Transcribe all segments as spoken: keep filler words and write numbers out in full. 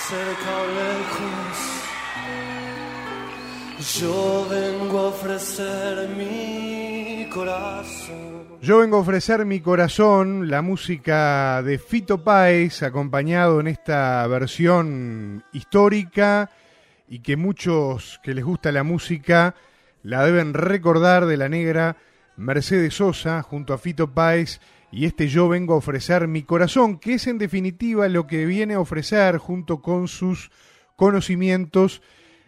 cerca o lejos, yo vengo a ofrecer mi corazón. Yo vengo a ofrecer mi corazón, la música de Fito Páez, acompañado en esta versión histórica y que muchos que les gusta la música la deben recordar, de la negra Mercedes Sosa junto a Fito Páez, y este Yo vengo a ofrecer mi corazón, que es en definitiva lo que viene a ofrecer junto con sus conocimientos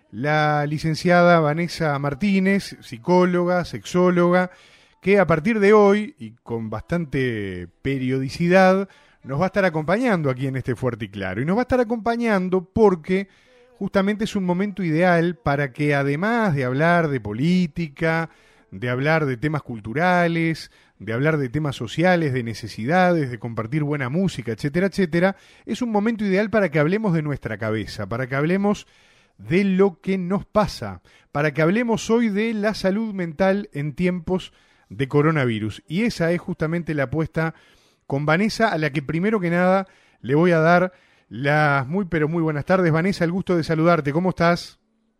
la licenciada Vanessa Martínez, psicóloga, sexóloga, que a partir de hoy y con bastante periodicidad nos va a estar acompañando aquí en este Fuerte y Claro. Y nos va a estar acompañando porque justamente es un momento ideal para que, además de hablar de política, de hablar de temas culturales, de hablar de temas sociales, de necesidades, de compartir buena música, etcétera, etcétera, es un momento ideal para que hablemos de nuestra cabeza, para que hablemos de lo que nos pasa, para que hablemos hoy de la salud mental en tiempos de coronavirus. Y esa es justamente la apuesta con Vanessa, a la que primero que nada le voy a dar las muy pero muy buenas tardes. Vanessa, el gusto de saludarte. ¿Cómo estás?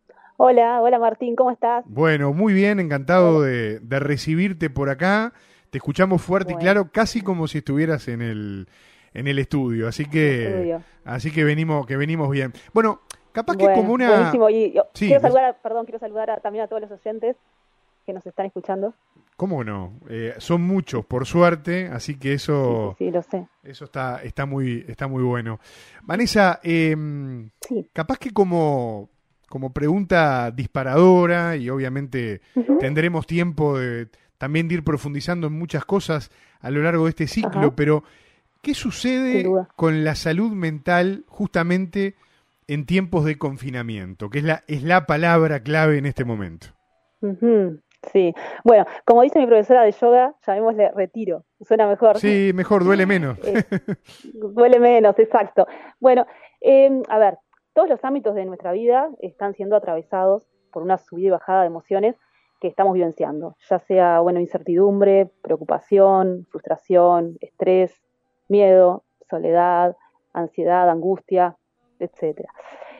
Hola, hola Martín, ¿cómo estás? Bueno, muy bien, encantado de, de recibirte por acá. Te escuchamos fuerte bueno. y claro, casi como si estuvieras en el en el estudio, así que estudio. así que venimos que venimos bien. Bueno, capaz bueno, que como una buenísimo. Y yo sí, quiero saludar, a, perdón, quiero saludar a, también a todos los oyentes que nos están escuchando. ¿Cómo no? Eh, son muchos, por suerte, así que eso sí, sí, sí, lo sé. Eso está está muy está muy bueno. Vanessa, eh, sí. capaz que como como pregunta disparadora, y obviamente uh-huh. tendremos tiempo de también de ir profundizando en muchas cosas a lo largo de este ciclo, uh-huh. pero ¿qué sucede con la salud mental justamente en tiempos de confinamiento? Que es la, es la palabra clave en este momento. Uh-huh. Sí, bueno, como dice mi profesora de yoga, llamémosle retiro, suena mejor. Sí, mejor, duele menos. eh, duele menos, exacto. Bueno, eh, a ver, todos los ámbitos de nuestra vida están siendo atravesados por una subida y bajada de emociones que estamos vivenciando, ya sea, bueno, incertidumbre, preocupación, frustración, estrés, miedo, soledad, ansiedad, angustia, etcétera.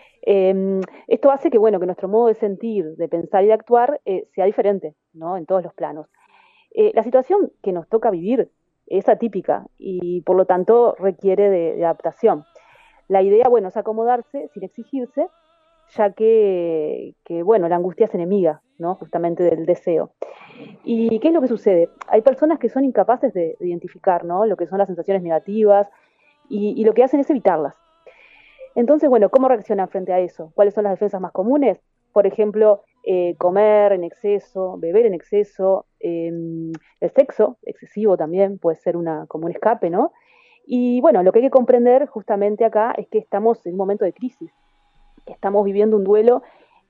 Eh, esto hace que, bueno, que nuestro modo de sentir, de pensar y de actuar eh, sea diferente, ¿no? En todos los planos. Eh, la situación que nos toca vivir es atípica y, por lo tanto, requiere de, de adaptación. La idea, bueno, es acomodarse sin exigirse, ya que, que, bueno, la angustia es enemiga, ¿no? Justamente del deseo. ¿Y qué es lo que sucede? Hay personas que son incapaces de, de identificar, ¿no? Lo que son las sensaciones negativas y, y lo que hacen es evitarlas. Entonces, bueno, ¿cómo reaccionan frente a eso? ¿Cuáles son las defensas más comunes? Por ejemplo, eh, comer en exceso, beber en exceso, eh, el sexo excesivo también puede ser una, como un escape, ¿no? Y bueno, lo que hay que comprender justamente acá es que estamos en un momento de crisis, que estamos viviendo un duelo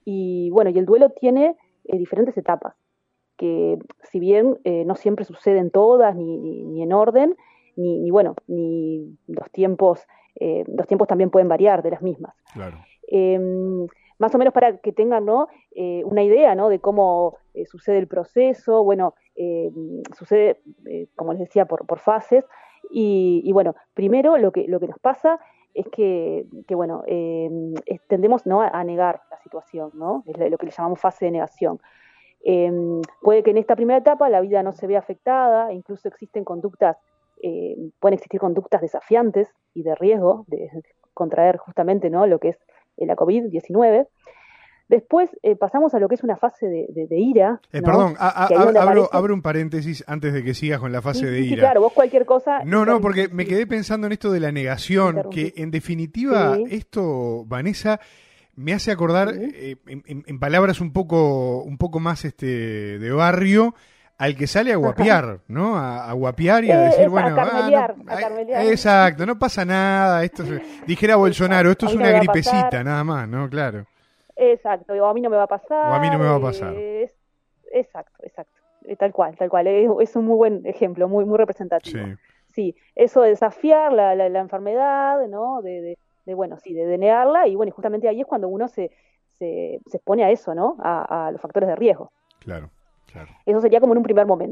y bueno, y el duelo tiene eh, diferentes etapas, que si bien eh, no siempre suceden todas ni, ni, ni en orden, ni, ni bueno, ni los tiempos, eh, los tiempos también pueden variar de las mismas. Claro. Eh, más o menos para que tengan, ¿no? eh, una idea, ¿no? de cómo eh, sucede el proceso, bueno, eh, sucede, eh, como les decía, por, por fases. Y, y bueno, primero lo que, lo que nos pasa es que, que bueno, eh, tendemos, ¿no? a negar la situación, ¿no? Es lo que le llamamos fase de negación. Eh, puede que en esta primera etapa la vida no se vea afectada, incluso existen conductas, eh, pueden existir conductas desafiantes y de riesgo de, de contraer justamente, ¿no? lo que es la covid diecinueve. Después eh, pasamos a lo que es una fase de, de, de ira. Eh, ¿no? Perdón, a, a, abro, aparece... abro un paréntesis antes de que sigas con la fase sí, de sí, ira. Sí, claro, vos cualquier cosa... No, no, porque me quedé pensando en esto de la negación, que en definitiva sí. esto, Vanessa, me hace acordar, sí. eh, en, en palabras un poco, un poco más este de barrio, al que sale a guapiar, Ajá. ¿no? A, a guapiar y a decir, eh, bueno, a carmelear, ah, no, a carmelear. Exacto, no pasa nada, esto es, dijera Bolsonaro, esto es una gripecita, nada más, ¿no? Claro. Exacto, o a mí no me va a pasar. O a mí no me va a pasar. Es, exacto, exacto. Tal cual, tal cual. Es, es un muy buen ejemplo, muy muy representativo. Sí, sí eso de desafiar la, la, la enfermedad, ¿no? De, de, de, bueno, sí, de, de negarla, y bueno, justamente ahí es cuando uno se, se, se expone a eso, ¿no? A, a los factores de riesgo. Claro, claro. Eso sería como en un primer momento.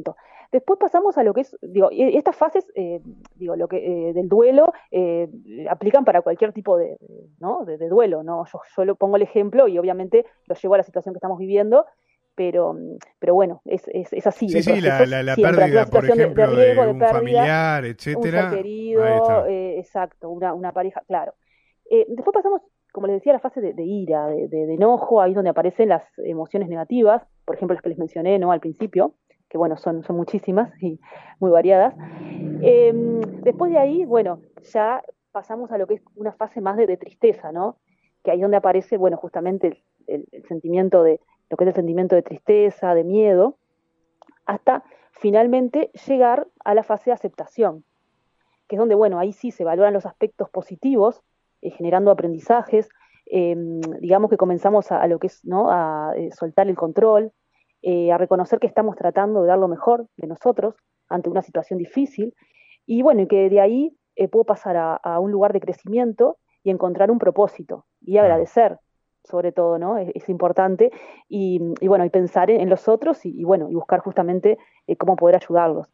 Después pasamos a lo que es, digo, y estas fases, eh, digo, lo que eh, del duelo eh, aplican para cualquier tipo de, ¿no? de, de duelo, ¿no? Yo, yo lo pongo el ejemplo y obviamente lo llevo a la situación que estamos viviendo, pero, pero bueno, es, es, es así. Sí, el sí, la, proceso la, la siempre, ante pérdida, una por situación de, de ejemplo, riesgo, de de un pérdida, familiar, un etcétera. ser Ahí querido, está. eh, exacto, una, una pareja, claro. Eh, después pasamos, como les decía, a la fase de, de ira, de, de, de enojo, ahí es donde aparecen las emociones negativas, por ejemplo, las que les mencioné, ¿no? Al principio, que bueno, son, son muchísimas y muy variadas. Eh, después de ahí, bueno, ya pasamos a lo que es una fase más de, de tristeza, ¿no? Que ahí es donde aparece, bueno, justamente el, el, el sentimiento de, lo que es el sentimiento de tristeza, de miedo, hasta finalmente llegar a la fase de aceptación, que es donde, bueno, ahí sí se valoran los aspectos positivos, eh, generando aprendizajes, eh, digamos que comenzamos a, a, lo que es, ¿no? A eh, soltar el control, eh, a reconocer que estamos tratando de dar lo mejor de nosotros ante una situación difícil, y bueno, y que de ahí eh, puedo pasar a, a, un lugar de crecimiento y encontrar un propósito y Claro. agradecer, sobre todo, ¿no? Es, es importante, y, y, bueno, y pensar en, en los otros y, y, bueno, y buscar justamente eh, cómo poder ayudarlos.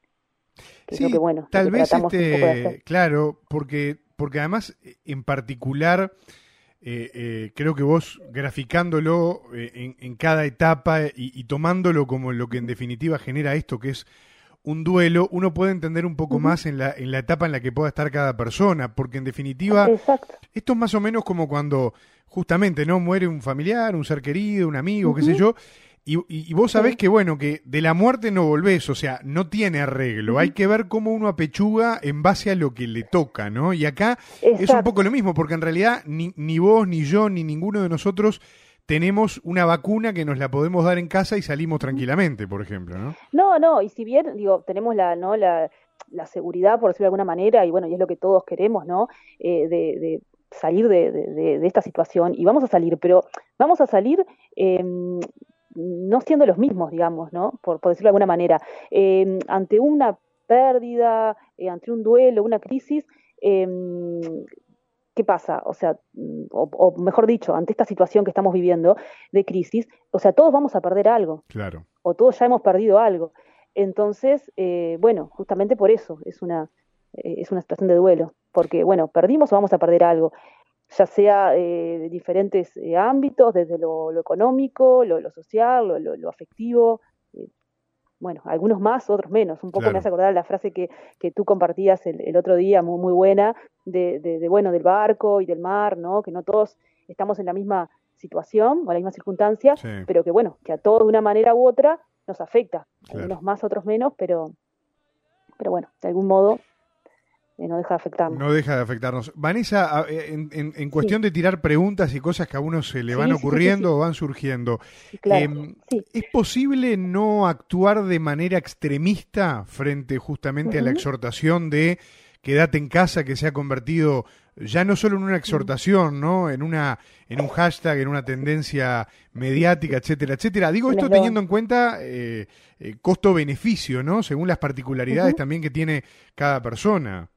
Que sí, es lo que, bueno, tal lo que vez, tratamos un poco de hacer. este, claro, porque, porque además, en particular, eh, eh, creo que vos graficándolo eh, en, en cada etapa y, y tomándolo como lo que en definitiva genera esto, que es un duelo, uno puede entender un poco Uh-huh. más en la, en la etapa en la que pueda estar cada persona, porque en definitiva, Exacto. esto es más o menos como cuando justamente no muere un familiar, un ser querido, un amigo, qué sé Uh-huh. yo, y, y, y vos sabés Sí. que, bueno, que de la muerte no volvés, o sea, no tiene arreglo, Uh-huh. hay que ver cómo uno apechuga en base a lo que le toca, ¿no? Y acá es un poco Exacto. lo mismo, porque en realidad ni, ni vos, ni yo, ni ninguno de nosotros tenemos una vacuna que nos la podemos dar en casa y salimos Uh-huh. tranquilamente, por ejemplo, ¿no? No, no, y si bien, digo, tenemos la, ¿no? la, la seguridad, por decirlo de alguna manera, y bueno, y es lo que todos queremos, ¿no? Eh, de, de salir de, de, de esta situación, y vamos a salir, pero vamos a salir eh, no siendo los mismos, digamos, ¿no? Por, por decirlo de alguna manera. Eh, ante una pérdida, eh, ante un duelo, una crisis, eh, ¿qué pasa? O sea, o, o mejor dicho, ante esta situación que estamos viviendo de crisis, o sea, todos vamos a perder algo, Claro. o todos ya hemos perdido algo. Entonces, eh, bueno, justamente por eso es una, eh, es una situación de duelo, porque, bueno, perdimos o vamos a perder algo, ya sea eh, de diferentes eh, ámbitos, desde lo, lo económico, lo, lo social, lo, lo, lo afectivo, eh, bueno, algunos más, otros menos. Un poco Claro. me hace acordar la frase que, que tú compartías el, el otro día, muy, muy buena, de, de, de, bueno, del barco y del mar, ¿no? Que no todos estamos en la misma situación o en la misma circunstancia, Sí. pero que, bueno, que a todos de una manera u otra nos afecta. Claro. Algunos más, otros menos, pero, pero bueno, de algún modo eh, no deja de afectarnos. No deja de afectarnos. Vanessa, a- en, en- en cuestión Sí. de tirar preguntas y cosas que a uno se le van Sí, sí, sí, sí, ocurriendo sí. o van surgiendo, Sí, claro. eh, Sí. ¿es posible no actuar de manera extremista frente justamente a la Ujú. exhortación de quédate en casa, que se ha convertido ya no solo en una Ujú. exhortación, ¿no? En una, en un hashtag, en una tendencia mediática, etcétera, etcétera? Digo Un esto eslogan. teniendo en cuenta eh, eh, costo-beneficio, ¿no? Según las particularidades Ujú. también que tiene cada persona.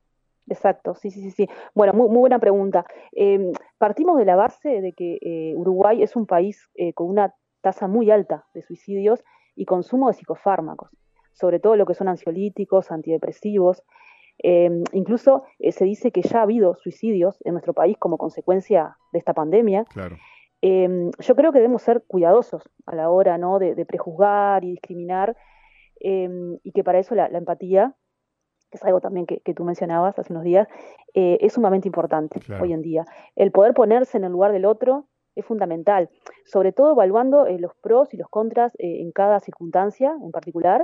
Exacto, sí, sí, sí, sí. Bueno, muy, muy buena pregunta. Eh, partimos de la base de que eh, Uruguay es un país eh, con una tasa muy alta de suicidios y consumo de psicofármacos, sobre todo lo que son ansiolíticos, antidepresivos. Eh, incluso eh, se dice que ya ha habido suicidios en nuestro país como consecuencia de esta pandemia. Claro. Eh, yo creo que debemos ser cuidadosos a la hora, ¿no? de, de prejuzgar y discriminar, eh, y que para eso la, la empatía, que es algo también que, que tú mencionabas hace unos días, eh, es sumamente importante Claro. hoy en día. El poder ponerse en el lugar del otro es fundamental, sobre todo evaluando eh, los pros y los contras eh, en cada circunstancia en particular.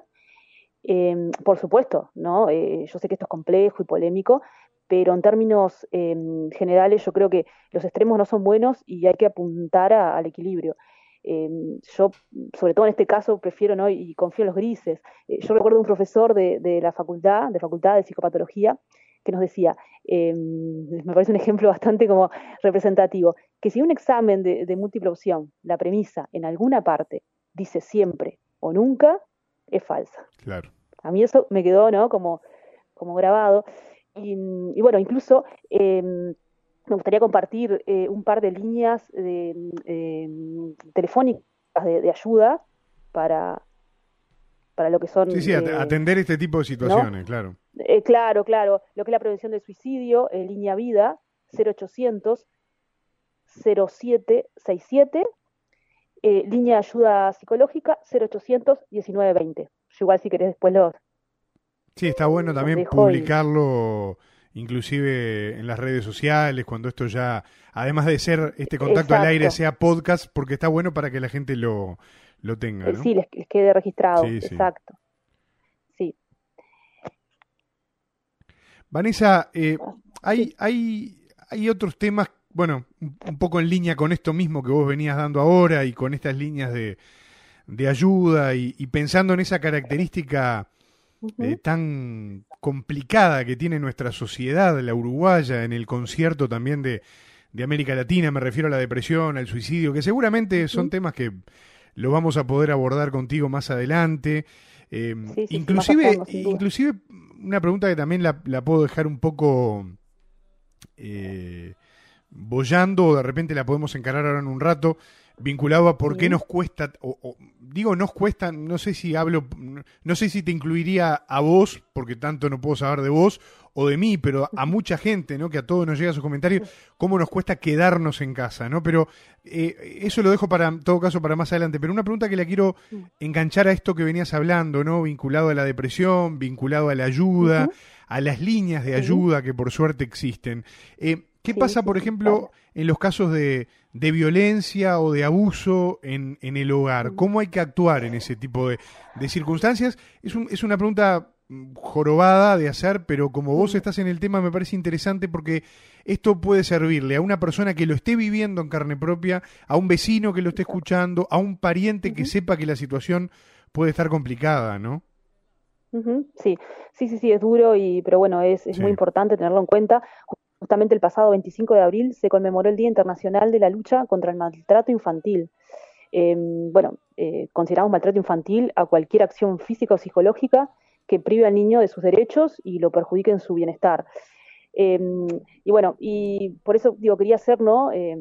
Eh, por supuesto, ¿no? Eh, yo sé que esto es complejo y polémico, pero en términos eh, generales yo creo que los extremos no son buenos y hay que apuntar a, al equilibrio. Eh, yo, sobre todo en este caso, prefiero, ¿no? Y confío en los grises. Eh, yo recuerdo un profesor de, de la facultad, de facultad de psicopatología, que nos decía, eh, me parece un ejemplo bastante como representativo, que si un examen de, de múltiple opción, la premisa en alguna parte dice siempre o nunca, es falsa. Claro. A mí eso me quedó, ¿no? Como, como grabado. Y, y bueno, incluso eh, me gustaría compartir eh, un par de líneas de, eh, telefónicas de, de ayuda para, para lo que son... Sí, sí, at- eh, atender este tipo de situaciones, ¿no? claro. Eh, claro, claro, lo que es la prevención del suicidio, eh, línea vida, cero ochocientos cero siete seis siete, eh, línea de ayuda psicológica cero ochocientos diecinueve veinte. Yo igual si querés después los, Sí, está bueno los también dejo y... publicarlo inclusive en las redes sociales, cuando esto ya, además de ser este contacto al aire, Exacto. sea podcast, porque está bueno para que la gente lo, lo tenga, Eh, ¿no? sí, les, les quede registrado, Sí, sí. exacto. Sí. Vanessa, eh, hay, Sí. hay, hay otros temas, bueno, un, un poco en línea con esto mismo que vos venías dando ahora y con estas líneas de, de ayuda y, y pensando en esa característica eh, Ujú, tan complicada que tiene nuestra sociedad, la uruguaya, en el concierto también de, de América Latina, me refiero a la depresión, al suicidio, que seguramente son ujú. temas que lo vamos a poder abordar contigo más adelante. Eh, Sí, sí, sí, más a inclusive, fondo, sin duda. inclusive una pregunta que también la, la puedo dejar un poco eh, boyando, o de repente la podemos encarar ahora en un rato, vinculado a por qué Sí. nos cuesta, o, o, digo nos cuesta, no sé si hablo, no sé si te incluiría a vos, porque tanto no puedo saber de vos o de mí, pero a mucha gente, ¿no? Que a todos nos llega sus comentarios, cómo nos cuesta quedarnos en casa, ¿no? Pero eh, eso lo dejo para, en todo caso, para más adelante. Pero una pregunta que le quiero enganchar a esto que venías hablando, ¿no? Vinculado a la depresión, vinculado a la ayuda, Ujú. a las líneas de Sí, ayuda que por suerte existen. Eh, ¿Qué sí, pasa, sí, por sí, dale. ejemplo, en los casos de, de violencia o de abuso en, en el hogar? Mm, ¿Cómo hay que actuar en ese tipo de, de circunstancias? Es, un- es una pregunta mm, jorobada de hacer, pero como vos mm, estás en el tema me parece interesante porque esto puede servirle a una persona que lo esté viviendo en carne propia, a un vecino que lo esté exacto. escuchando, a un pariente que Ujú, sepa que la situación puede estar complicada, ¿no? ujú. Sí, sí, sí, sí, es duro, y, pero bueno, es, es muy Sí, importante tenerlo en cuenta. Justamente el pasado veinticinco de abril se conmemoró el Día Internacional de la Lucha contra el Maltrato Infantil. Eh, bueno, eh, consideramos maltrato infantil a cualquier acción física o psicológica que prive al niño de sus derechos y lo perjudique en su bienestar. Eh, y bueno, y por eso digo, quería hacer, ¿no? Eh,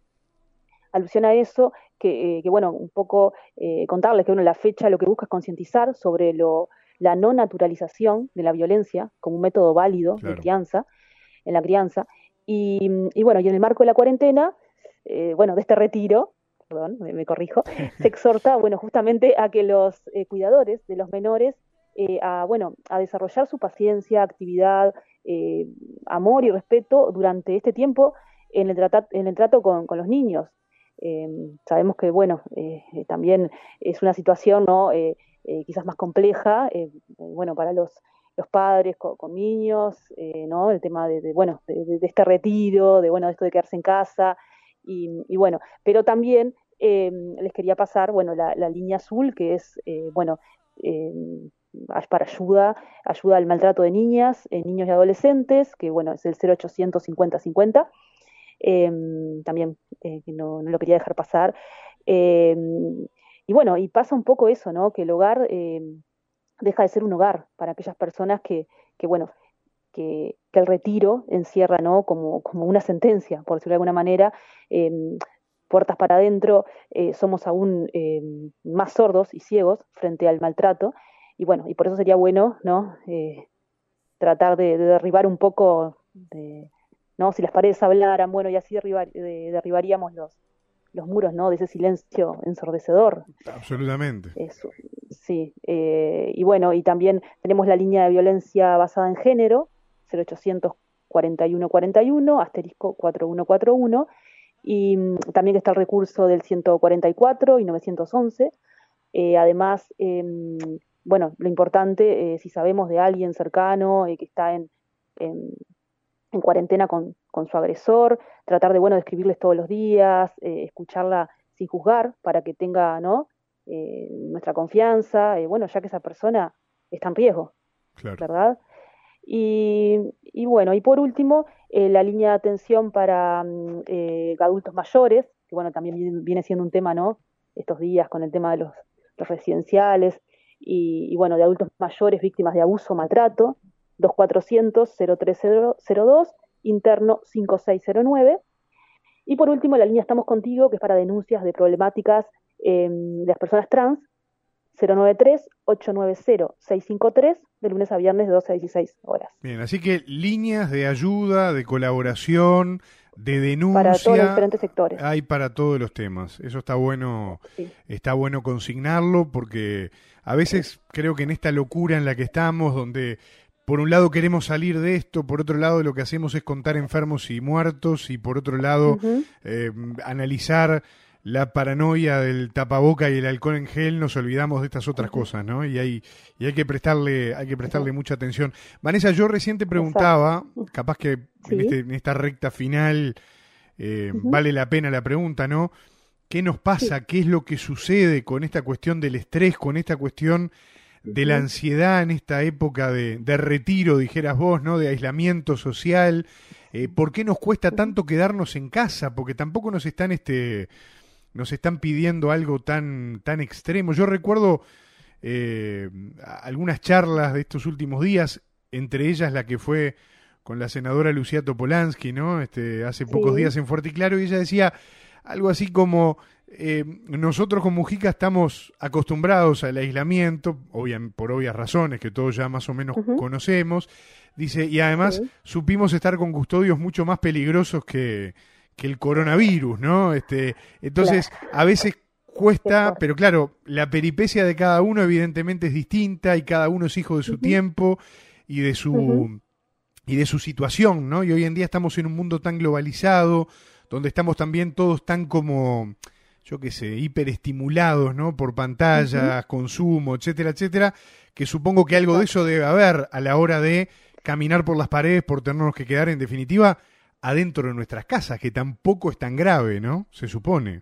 alusión a eso, que, eh, que bueno, un poco eh, contarles que bueno, la fecha lo que busca es concientizar sobre lo, la no naturalización de la violencia como un método válido de claro. crianza, en la crianza. Y, y bueno, y en el marco de la cuarentena, eh, bueno, de este retiro, perdón, me, me corrijo, se exhorta, bueno, justamente a que los eh, cuidadores de los menores, eh, a, bueno, a desarrollar su paciencia, actividad, eh, amor y respeto durante este tiempo en el, trata, en el trato con, con los niños. Eh, sabemos que, bueno, eh, también es una situación, ¿no? Eh, eh, quizás más compleja, eh, bueno, para los, los padres con, con niños, eh, ¿no? El tema de, de bueno, de, de, este retiro, de, bueno, de esto de quedarse en casa, y, y bueno, pero también eh, les quería pasar, bueno, la, la línea azul, que es, eh, bueno, eh, para ayuda, ayuda al maltrato de niñas, eh, niños y adolescentes, que bueno, es el cero ochocientos cincuenta cincuenta, eh, también, eh, que no, no, lo quería dejar pasar. Eh, y bueno, y pasa un poco eso, ¿no? Que el hogar eh, deja de ser un hogar para aquellas personas que, que bueno, que, que, el retiro encierra, ¿no? Como, como una sentencia, por decirlo de alguna manera, eh, puertas para adentro, eh, somos aún eh, más sordos y ciegos frente al maltrato, y bueno, y por eso sería bueno, ¿no? Eh, tratar de, de, derribar un poco, de, ¿no? Si las paredes hablaran, bueno, y así derribar, de, derribaríamos los, los muros, ¿no? De ese silencio ensordecedor. Absolutamente. Eso, sí, eh, y bueno, y también tenemos la línea de violencia basada en género, cero ochocientos cuarenta y uno cuarenta y uno, asterisco cuatro uno cuatro uno, y mm, también está el recurso del ciento cuarenta y cuatro y novecientos once. Eh, además, eh, bueno, lo importante, eh, si sabemos de alguien cercano eh, que está en, en, en cuarentena con, con, su agresor, tratar de, bueno, de escribirles todos los días, eh, escucharla sin juzgar para que tenga, ¿no? Eh, nuestra confianza, eh, bueno, ya que esa persona está en riesgo, Claro. ¿verdad? Y, y bueno, y por último, eh, la línea de atención para mm, eh, adultos mayores, que bueno, también viene, viene siendo un tema, ¿no? Estos días con el tema de los, los residenciales y, y, bueno, de adultos mayores víctimas de abuso o maltrato, dos cuatrocientos cero tres cero dos, interno cinco seis cero nueve. Y por último, la línea Estamos Contigo, que es para denuncias de problemáticas eh, de las personas trans, cero nueve tres, ocho nueve cero, seis cinco tres, de lunes a viernes de doce a dieciséis horas. Bien, así que líneas de ayuda, de colaboración, de denuncia, para todos los diferentes sectores. Hay para todos los temas. Eso está bueno, sí. está bueno consignarlo, porque a veces creo que en esta locura en la que estamos, donde por un lado queremos salir de esto, por otro lado lo que hacemos es contar enfermos y muertos, y por otro lado uh-huh. eh, analizar la paranoia del tapaboca y el alcohol en gel, nos olvidamos de estas otras uh-huh. cosas, ¿no? Y hay, y hay que prestarle, hay que prestarle uh-huh. mucha atención. Vanessa, yo recién te preguntaba, Exacto. capaz que sí. en, este, en esta recta final eh, uh-huh. vale la pena la pregunta, ¿no? ¿Qué nos pasa? Sí. ¿Qué es lo que sucede con esta cuestión del estrés, con esta cuestión de la ansiedad en esta época de, de retiro, dijeras vos, ¿no? De aislamiento social? Eh, ¿Por qué nos cuesta tanto quedarnos en casa? Porque tampoco nos están este nos están pidiendo algo tan tan extremo. Yo recuerdo eh, algunas charlas de estos últimos días, entre ellas la que fue con la senadora Lucía Topolansky, ¿no? Este, hace pocos sí. días en Fuerte y Claro, y ella decía algo así como eh, nosotros con Mujica estamos acostumbrados al aislamiento, obvia, por obvias razones que todos ya más o menos uh-huh. conocemos, dice, y además sí. supimos estar con custodios mucho más peligrosos que que el coronavirus, ¿no? Este, entonces, claro. a veces cuesta, pero claro, la peripecia de cada uno evidentemente es distinta y cada uno es hijo de su uh-huh. tiempo y de su uh-huh. y de su situación, ¿no? Y hoy en día estamos en un mundo tan globalizado, donde estamos también todos tan como, yo qué sé, hiperestimulados, ¿no? Por pantallas, uh-huh. consumo, etcétera, etcétera, que supongo que algo de eso debe haber a la hora de caminar por las paredes, por tenernos que quedar, en definitiva, adentro de nuestras casas, que tampoco es tan grave, ¿no? Se supone.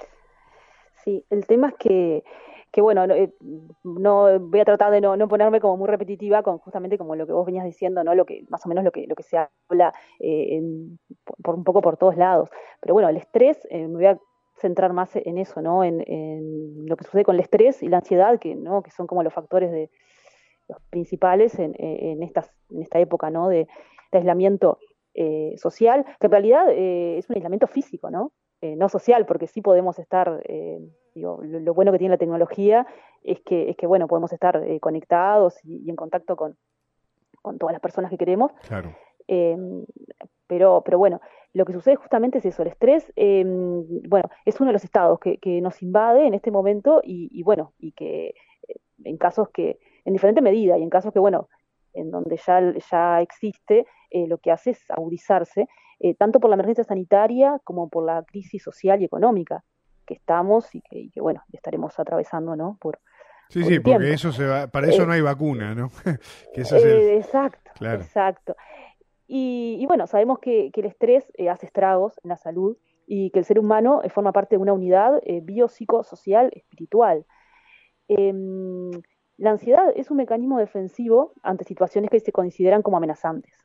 Sí, el tema es que, que bueno, no, no voy a tratar de no, no ponerme como muy repetitiva con justamente como lo que vos venías diciendo, ¿no? Lo que más o menos lo que lo que se habla eh, en, por un poco por todos lados. Pero bueno, el estrés, eh, me voy a centrar más en eso, ¿no? En, en lo que sucede con el estrés y la ansiedad, que no, que son como los factores de los principales en, en estas en esta época, ¿no? De, de aislamiento Eh, social, que en realidad eh, es un aislamiento físico, ¿no? Eh, no social, porque sí podemos estar, eh, digo, lo, lo bueno que tiene la tecnología es que, es que bueno, podemos estar eh, conectados y, y en contacto con, con todas las personas que queremos. Claro. Eh, pero, pero bueno, lo que sucede justamente es eso, el estrés, eh, bueno, es uno de los estados que, que nos invade en este momento y, y bueno, y que eh, en casos que, en diferente medida, y en casos que, bueno, en donde ya, ya existe, eh, lo que hace es agudizarse, eh, tanto por la emergencia sanitaria como por la crisis social y económica que estamos y que, y que bueno, estaremos atravesando, ¿no? Por, sí, por sí, porque tiempo. eso se va, para eso eh, no hay vacuna, ¿no? que eso eh, es el... Exacto, claro. exacto. Y, y bueno, sabemos que, que el estrés eh, hace estragos en la salud y que el ser humano eh, forma parte de una unidad eh, biopsicosocial espiritual. Eh, La ansiedad es un mecanismo defensivo ante situaciones que se consideran como amenazantes.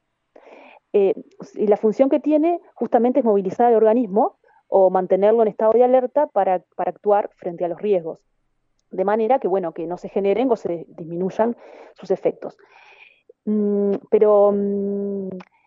Eh, y la función que tiene justamente es movilizar al organismo o mantenerlo en estado de alerta para, para actuar frente a los riesgos, de manera que, bueno, que no se generen o se disminuyan sus efectos. Mm, pero, mm,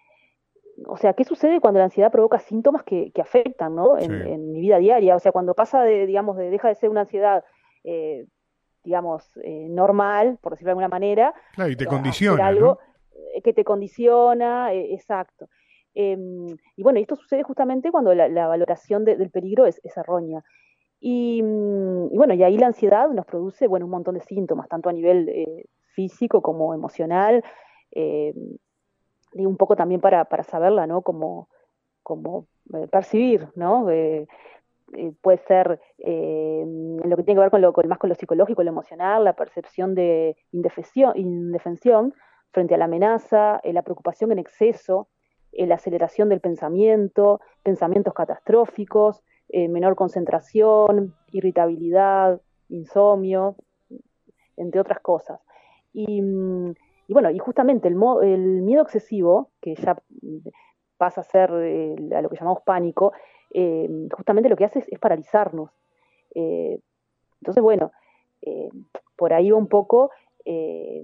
o sea, ¿qué sucede cuando la ansiedad provoca síntomas que, que afectan, ¿no? en, Sí. en mi vida diaria? O sea, cuando pasa de, digamos, de, deja de ser una ansiedad eh, digamos, eh, normal, por decirlo de alguna manera. Claro, y te a condiciona, algo ¿no? que te condiciona, eh, exacto. Eh, y bueno, esto sucede justamente cuando la, la valoración de, del peligro es, es errónea. Y, y bueno, y ahí la ansiedad nos produce, bueno, un montón de síntomas, tanto a nivel eh, físico como emocional, eh, y un poco también para, para saberla, ¿no? Como, como eh, percibir, ¿no? Eh, Eh, puede ser eh, lo que tiene que ver con lo, con, más con lo psicológico, lo emocional, la percepción de indefensión, indefensión frente a la amenaza, eh, la preocupación en exceso, eh, la aceleración del pensamiento, pensamientos catastróficos, eh, menor concentración, irritabilidad, insomnio, entre otras cosas. Y, y bueno, y justamente el, mo el miedo excesivo, que ya pasa a ser eh, a lo que llamamos pánico, eh, justamente lo que hace es, es paralizarnos. Eh, entonces, bueno, eh, por ahí va un poco eh,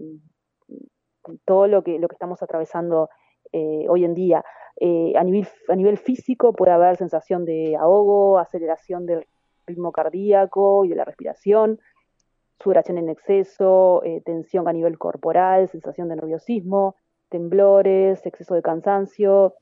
todo lo que, lo que estamos atravesando eh, hoy en día. Eh, a, nivel, a nivel físico puede haber sensación de ahogo, aceleración del ritmo cardíaco y de la respiración, sudoración en exceso, eh, tensión a nivel corporal, sensación de nerviosismo, temblores, exceso de cansancio,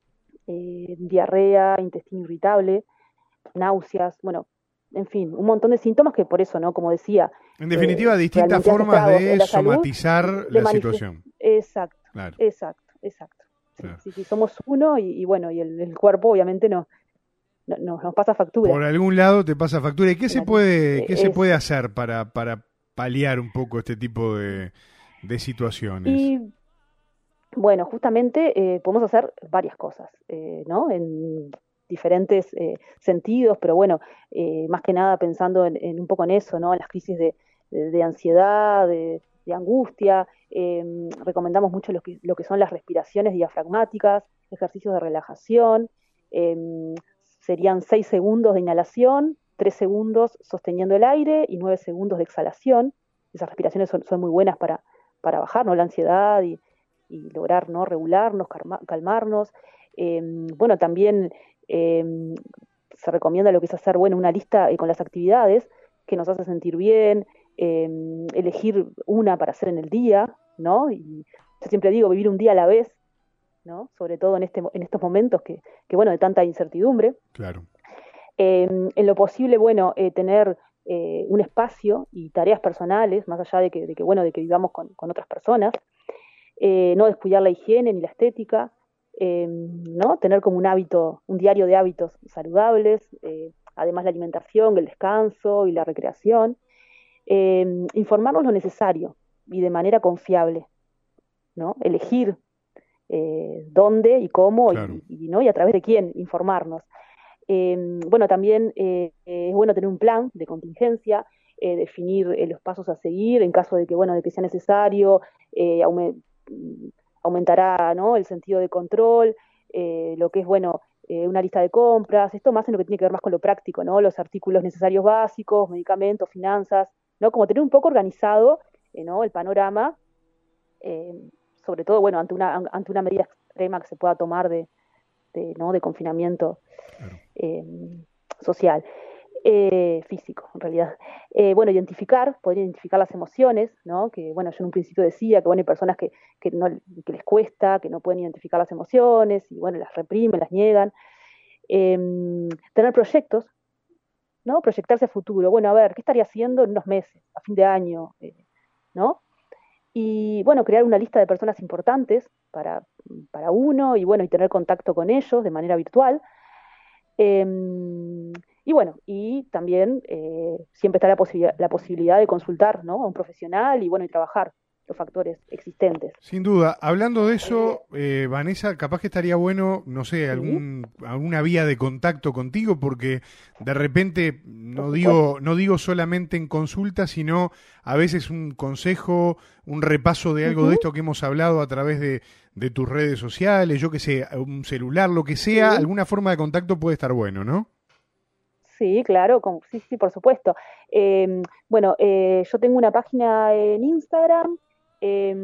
eh, diarrea, intestino irritable, náuseas, bueno, en fin, un montón de síntomas que por eso, ¿no? Como decía, en definitiva, eh, distintas formas de somatizar la situación. Exacto, claro. exacto, exacto. Sí, claro. sí, sí, somos uno y, y bueno, y el, el cuerpo obviamente no, no, no, nos pasa factura. Por algún lado te pasa factura. ¿Y qué se puede, qué es, se puede hacer para, para paliar un poco este tipo de, de situaciones? Y bueno, justamente eh, podemos hacer varias cosas, eh, ¿no? En diferentes eh, sentidos, pero bueno, eh, más que nada pensando en, en un poco en eso, ¿no? En las crisis de, de, de ansiedad, de, de angustia. Eh, recomendamos mucho lo que, lo que son las respiraciones diafragmáticas, ejercicios de relajación. Eh, serían seis segundos de inhalación, tres segundos sosteniendo el aire y nueve segundos de exhalación. Esas respiraciones son, son muy buenas para, para bajar, ¿no? La ansiedad y, y lograr, ¿no? regularnos, calma, calmarnos. Eh, bueno, también eh, se recomienda lo que es hacer, bueno, una lista eh, con las actividades que nos hace sentir bien, eh, elegir una para hacer en el día, ¿no? Y yo siempre digo, vivir un día a la vez, ¿no? Sobre todo en, este, en estos momentos que, que, bueno, de tanta incertidumbre. Claro. Eh, en lo posible, bueno, eh, tener eh, un espacio y tareas personales, más allá de que, de que bueno, de que vivamos con, con otras personas, eh, no descuidar la higiene ni la estética, eh, ¿no? Tener como un hábito, un diario de hábitos saludables, eh, además la alimentación, el descanso y la recreación, eh, informarnos lo necesario y de manera confiable, ¿no? Elegir eh, dónde y cómo claro. y, y, ¿no? y a través de quién informarnos. Eh, bueno, también eh, es bueno tener un plan de contingencia, eh, definir eh, los pasos a seguir en caso de que, bueno, de que sea necesario, eh, aument aumentará, ¿no? el sentido de control, eh, lo que es, bueno, eh, una lista de compras, esto más en lo que tiene que ver más con lo práctico, ¿no? Los artículos necesarios básicos, medicamentos, finanzas, ¿no? Como tener un poco organizado, eh, ¿no? el panorama, eh, sobre todo, bueno, ante una, ante una medida extrema que se pueda tomar de, de, ¿no? de confinamiento claro. eh, social, eh, físico, en realidad. Eh, bueno, identificar, poder identificar las emociones, ¿no? Que, bueno, yo en un principio decía que, bueno, hay personas que, que, no, que les cuesta, que no pueden identificar las emociones y, bueno, las reprimen, las niegan. Eh, tener proyectos, ¿no? Proyectarse a futuro. Bueno, a ver, ¿qué estaría haciendo en unos meses, a fin de año, eh, ¿no? Y, bueno, crear una lista de personas importantes para, para uno y, bueno, y tener contacto con ellos de manera virtual. Eh, y, bueno, y también eh, siempre está la, posibil la posibilidad de consultar, ¿no? a un profesional y, bueno, y trabajar los factores existentes. Sin duda. Hablando de eso, eh, Vanessa, capaz que estaría bueno, no sé, algún, ¿sí? alguna vía de contacto contigo, porque de repente no digo, no digo solamente en consulta, sino a veces un consejo, un repaso de algo uh-huh. de esto que hemos hablado a través de, de tus redes sociales, yo que sé, un celular, lo que sea, ¿sí? alguna forma de contacto puede estar bueno, ¿no? Sí, claro, con, sí, sí, por supuesto. Eh, bueno, eh, yo tengo una página en Instagram, eh,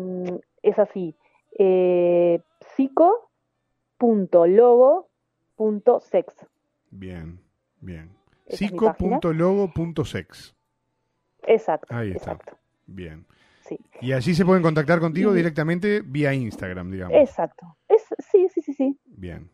es así, eh, psico punto logo punto sex. Bien, bien. psico punto logo punto sex. Exacto. Ahí está. Exacto. Bien. Sí. Y allí se pueden contactar contigo y, directamente vía Instagram, digamos. Exacto. Es, sí, sí, sí, sí. Bien.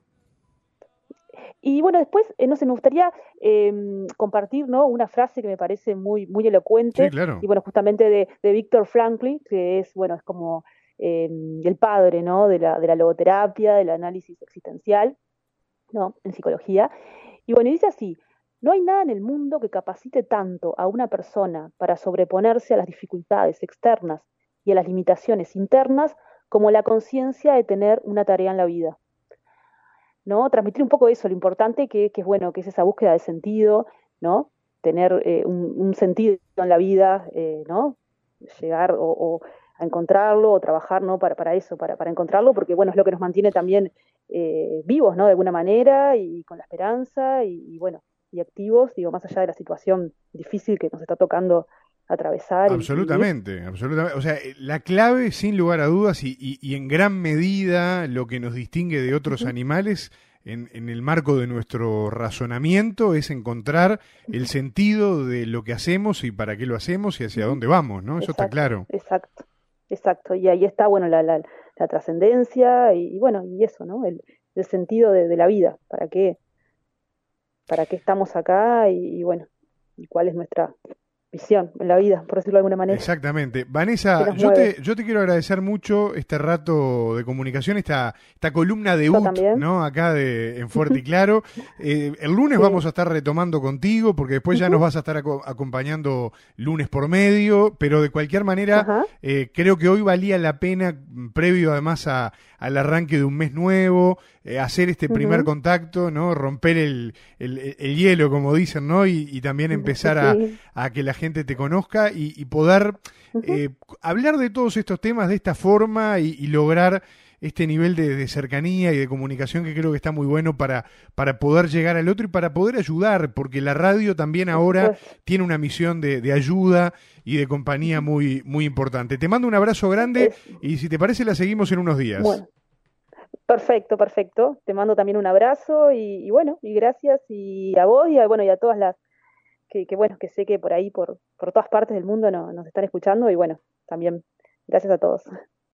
Y bueno, después, eh, no sé, me gustaría eh, compartir, ¿no? una frase que me parece muy, muy elocuente. Sí, claro. Y bueno, justamente de, de Viktor Frankl, que es, bueno, es como eh, el padre, ¿no? de, la, de la logoterapia, del análisis existencial, ¿no? en psicología. Y bueno, y dice así: no hay nada en el mundo que capacite tanto a una persona para sobreponerse a las dificultades externas y a las limitaciones internas como la conciencia de tener una tarea en la vida. ¿No? Transmitir un poco eso, lo importante que, que es bueno, que es esa búsqueda de sentido, ¿no? Tener eh, un, un sentido en la vida, eh, ¿no? Llegar o, o a encontrarlo o trabajar, ¿no? Para, para eso, para, para encontrarlo, porque bueno, es lo que nos mantiene también eh, vivos, ¿no? De alguna manera y con la esperanza y, y bueno, y activos, digo, más allá de la situación difícil que nos está tocando atravesar. Absolutamente, y, y... absolutamente. O sea, la clave, sin lugar a dudas, y, y, y en gran medida lo que nos distingue de otros uh-huh. animales, en, en el marco de nuestro razonamiento, es encontrar el sentido de lo que hacemos y para qué lo hacemos y hacia dónde vamos, ¿no? Eso Exacto, está claro. Exacto, exacto. Y ahí está, bueno, la, la, la trascendencia y, y, bueno, y eso, ¿no? El, el sentido de, de la vida, para qué, para qué estamos acá y, y bueno, y cuál es nuestra visión en la vida, por decirlo de alguna manera. Exactamente. Vanessa, yo te, yo te quiero agradecer mucho este rato de comunicación, esta, esta columna de U T, ¿no? Acá de, en Fuerte y Claro. Eh, el lunes sí. vamos a estar retomando contigo, porque después ya uh-huh. nos vas a estar aco- acompañando lunes por medio, pero de cualquier manera, uh-huh. eh, creo que hoy valía la pena, previo además a, al arranque de un mes nuevo, eh, hacer este uh-huh. primer contacto, ¿no? Romper el, el, el hielo, como dicen, ¿no? Y, y también empezar sí. a, a que la gente te conozca y, y poder uh-huh. eh, hablar de todos estos temas de esta forma y, y lograr este nivel de, de cercanía y de comunicación que creo que está muy bueno para, para poder llegar al otro y para poder ayudar, porque la radio también ahora pues, tiene una misión de, de ayuda y de compañía muy, muy importante. Te mando un abrazo grande es, y si te parece la seguimos en unos días. Bueno. Perfecto, perfecto. Te mando también un abrazo y, y bueno, y gracias y a vos y a, bueno, y a todas las que, que bueno, que sé que por ahí, por, por todas partes del mundo no, nos están escuchando y bueno, también gracias a todos.